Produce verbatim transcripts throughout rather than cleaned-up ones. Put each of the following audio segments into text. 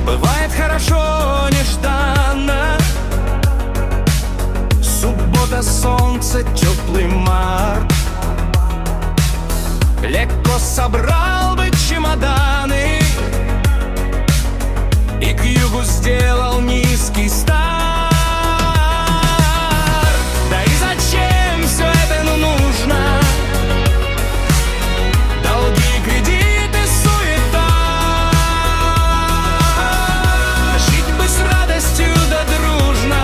Бывает хорошо нежданно. Суббота, солнце, теплый март. Легко собрал бы чемоданы и к югу сделал низкий старт. Да и зачем все это ну нужно? Долги, кредиты, суета. Жить бы с радостью да дружно,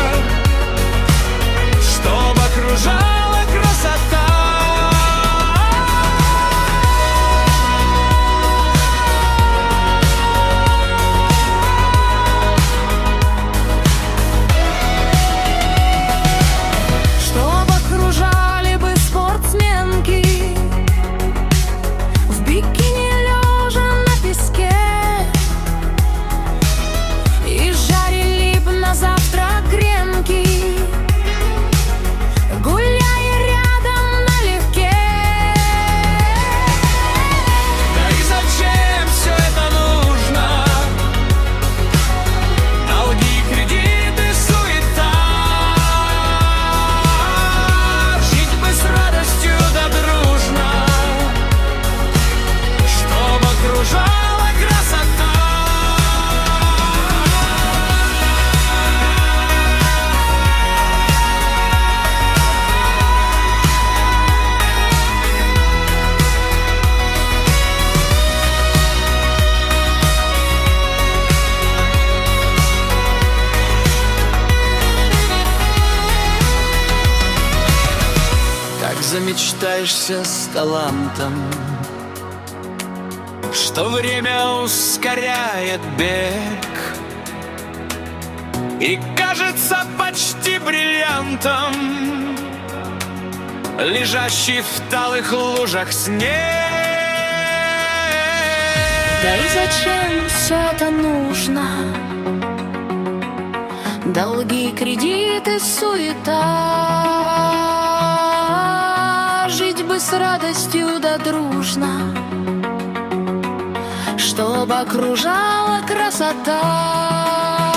чтоб окружала красота. Замечтаешься с талантом, что время ускоряет бег и кажется почти бриллиантом, лежащий в талых лужах снег. Да и зачем все это нужно? Долги, кредиты, суета. Жить бы с радостью да дружно, чтоб окружала красота.